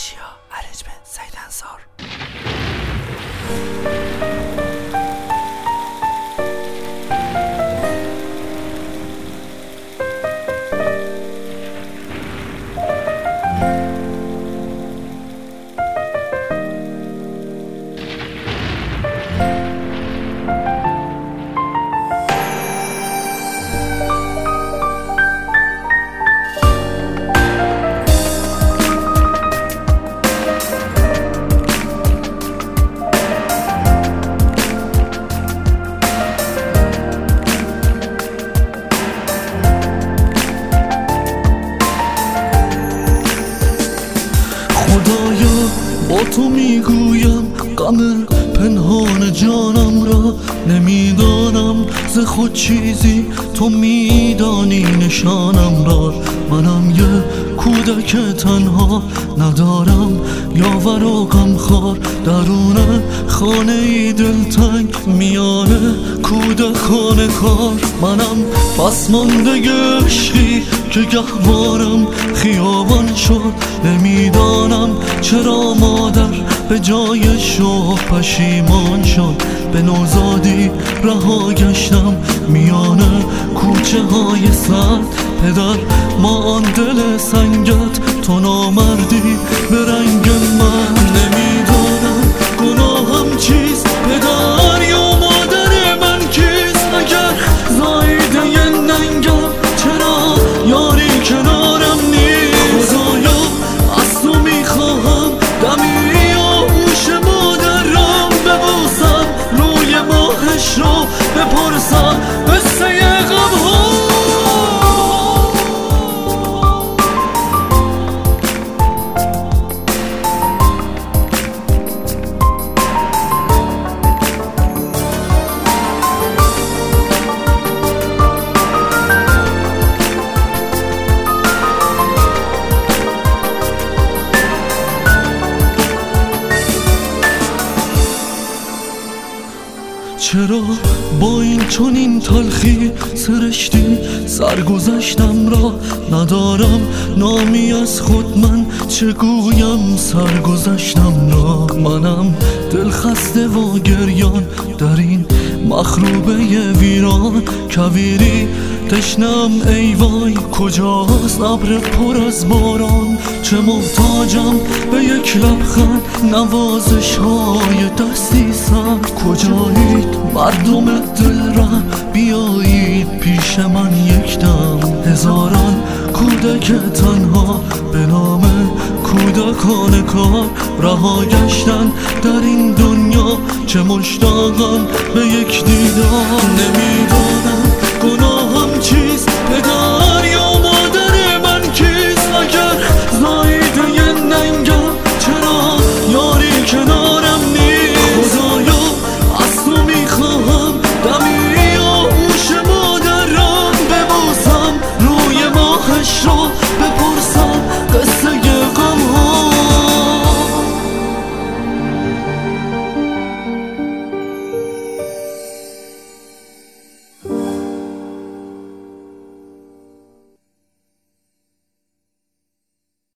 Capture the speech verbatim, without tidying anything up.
اشیا ارنجمنت سعید انصار. خدایا با تو میگویم غم پنهان جانم را، نمیدانم ز خود چیزی تو میدانی نشانم را. منم یه کودک تنها ندارم یاور و غمخوار، درون خانه ای دلتنگ میان کودکان کار. منم پس مانده عشقی که گهوارم خیابان شد، نمیدانم چرا مادر به جای شوق پشیمان شد. به نوزادی رها گشتم میان کوچه های سرد، پدر ما آن دل سنگت تو نامردی به رنگ من. نمیدانم گناهم چیست، پدر یا مادر من کیست؟ اگر زایده ی ننگم چرا یاری کنارم نیست؟ خدایا از تو میخواهم دمی آغوش مادرم ببوسم، روی ماهش رو بپرسم قصه غمها. چرا با این چنین تلخی سرشتی سرگذشتم را؟ ندارم نامی از خود من چه گویم سرگذشتم را. منم دل خسته و گریان در این مخروبه ویران، کویری تشنم ای وای کجاست ابر پر از باران. چه محتاجم به یک لبخند نوازش های دستی سر. کجایید مردم دل را بیایید پیش من یک دم. هزاران کودک تنها به نام کودکان کار رها گشتن در این دنیا، چه مشتاقم به یک دیدار. نمیدانم